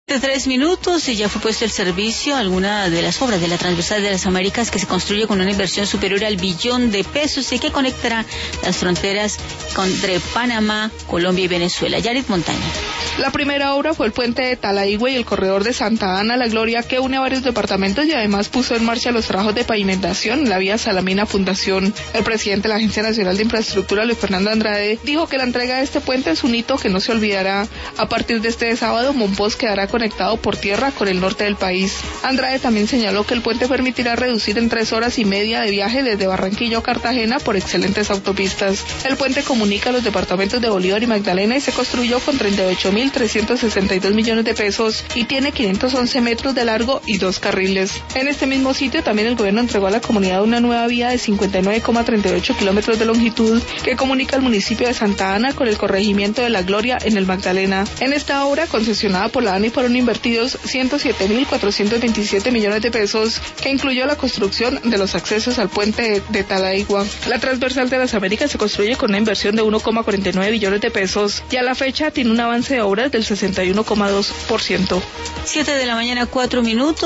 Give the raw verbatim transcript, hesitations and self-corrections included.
De tres minutos y ya fue puesto el servicio alguna de las obras de la Transversal de las Américas, que se construye con una inversión superior al billón de pesos y que conectará las fronteras entre Panamá, Colombia y Venezuela. Yarit Montaña. La primera obra fue el puente de Talaigua y el corredor de Santa Ana, La Gloria, que une a varios departamentos y además puso en marcha los trabajos de pavimentación en la vía Salamina Fundación. El presidente de la Agencia Nacional de Infraestructura, Luis Fernando Andrade, dijo que la entrega de este puente es un hito que no se olvidará. A partir de este sábado, Monpós quedará conectado por tierra con el norte del país. Andrade también señaló que el puente permitirá reducir en tres horas y media de viaje desde Barranquilla a Cartagena por excelentes autopistas. El puente comunica los departamentos de Bolívar y Magdalena y se construyó con treinta y ocho mil trescientos sesenta y dos millones de pesos y tiene quinientos once metros de largo y dos carriles. En este mismo sitio también el gobierno entregó a la comunidad una nueva vía de cincuenta y nueve coma treinta y ocho kilómetros de longitud que comunica el municipio de Santa Ana con el corregimiento de La Gloria en el Magdalena. En esta obra, concesionada por la ANI, fueron invertidos ciento siete mil cuatrocientos veintisiete millones de pesos, que incluyó la construcción de los accesos al puente de, de Talaigua. La Transversal de las Américas se construye con una inversión de uno coma cuarenta y nueve billones de pesos y a la fecha tiene un avance de obras del sesenta y uno coma dos por ciento. Siete de la mañana, cuatro minutos.